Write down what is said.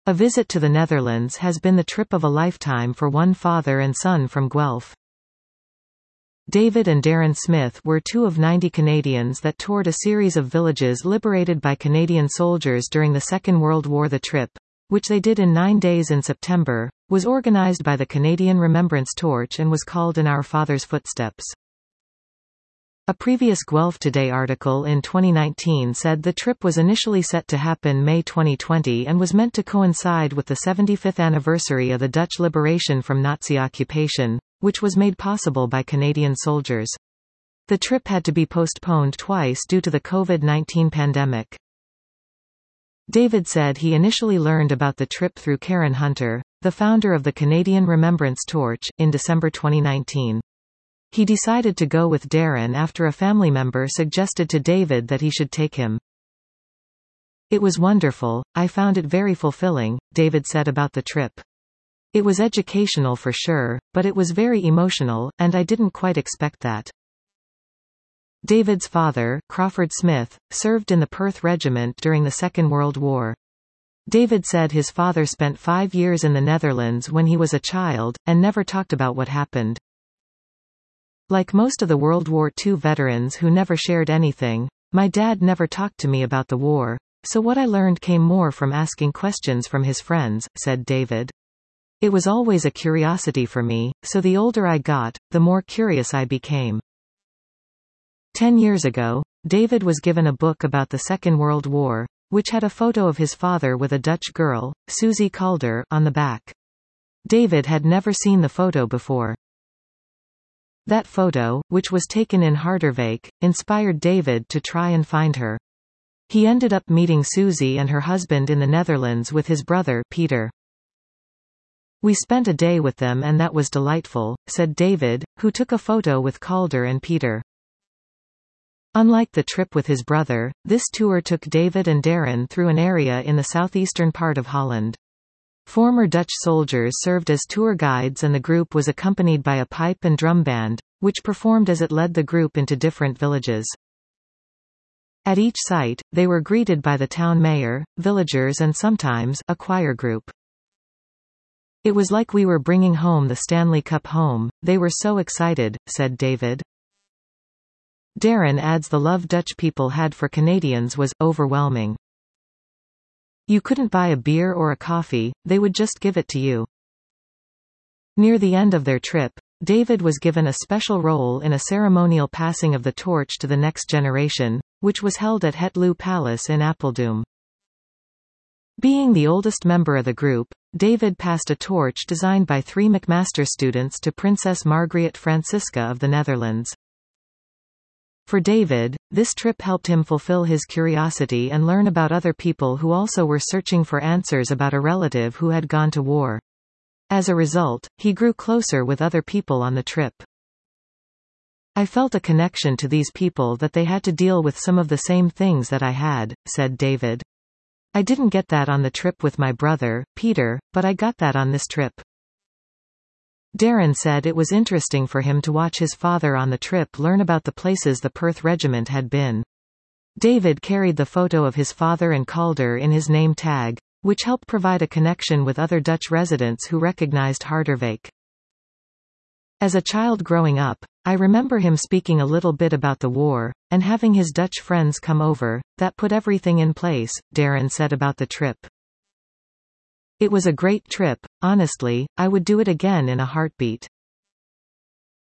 A visit to the Netherlands has been the trip of a lifetime for one father and son from Guelph. David and Darren Smith were two of 90 Canadians that toured a series of villages liberated by Canadian soldiers during the Second World War. The trip, which they did in 9 days in September, was organized by the Canadian Remembrance Torch and was called In Our Father's Footsteps. A previous Guelph Today article in 2019 said the trip was initially set to happen May 2020 and was meant to coincide with the 75th anniversary of the Dutch liberation from Nazi occupation, which was made possible by Canadian soldiers. The trip had to be postponed twice due to the COVID-19 pandemic. David said he initially learned about the trip through Karen Hunter, the founder of the Canadian Remembrance Torch, in December 2019. He decided to go with Darren after a family member suggested to David that he should take him. "It was wonderful, I found it very fulfilling," David said about the trip. "It was educational for sure, but it was very emotional, and I didn't quite expect that." David's father, Crawford Smith, served in the Perth Regiment during the Second World War. David said his father spent 5 years in the Netherlands when he was a child, and never talked about what happened. "Like most of the World War II veterans who never shared anything, my dad never talked to me about the war, so what I learned came more from asking questions from his friends," said David. "It was always a curiosity for me, so the older I got, the more curious I became." 10 years ago, David was given a book about the Second World War, which had a photo of his father with a Dutch girl, Susie Calder, on the back. David had never seen the photo before. That photo, which was taken in Harderwijk, inspired David to try and find her. He ended up meeting Susie and her husband in the Netherlands with his brother, Peter. "We spent a day with them and that was delightful," said David, who took a photo with Calder and Peter. Unlike the trip with his brother, this tour took David and Darren through an area in the southeastern part of Holland. Former Dutch soldiers served as tour guides and the group was accompanied by a pipe and drum band, which performed as it led the group into different villages. At each site, they were greeted by the town mayor, villagers and sometimes, a choir group. "It was like we were bringing home the Stanley Cup home, they were so excited," said David. Darren adds the love Dutch people had for Canadians was overwhelming. "You couldn't buy a beer or a coffee, they would just give it to you." Near the end of their trip, David was given a special role in a ceremonial passing of the torch to the next generation, which was held at Het Loo Palace in Apeldoorn. Being the oldest member of the group, David passed a torch designed by 3 McMaster students to Princess Margriet Francisca of the Netherlands. For David, this trip helped him fulfill his curiosity and learn about other people who also were searching for answers about a relative who had gone to war. As a result, he grew closer with other people on the trip. "I felt a connection to these people that they had to deal with some of the same things that I had," said David. "I didn't get that on the trip with my brother, Peter, but I got that on this trip." Darren said it was interesting for him to watch his father on the trip learn about the places the Perth Regiment had been. David carried the photo of his father and Calder in his name tag, which helped provide a connection with other Dutch residents who recognized Harderwijk. "As a child growing up, I remember him speaking a little bit about the war, and having his Dutch friends come over, that put everything in place," Darren said about the trip. "It was a great trip, honestly, I would do it again in a heartbeat."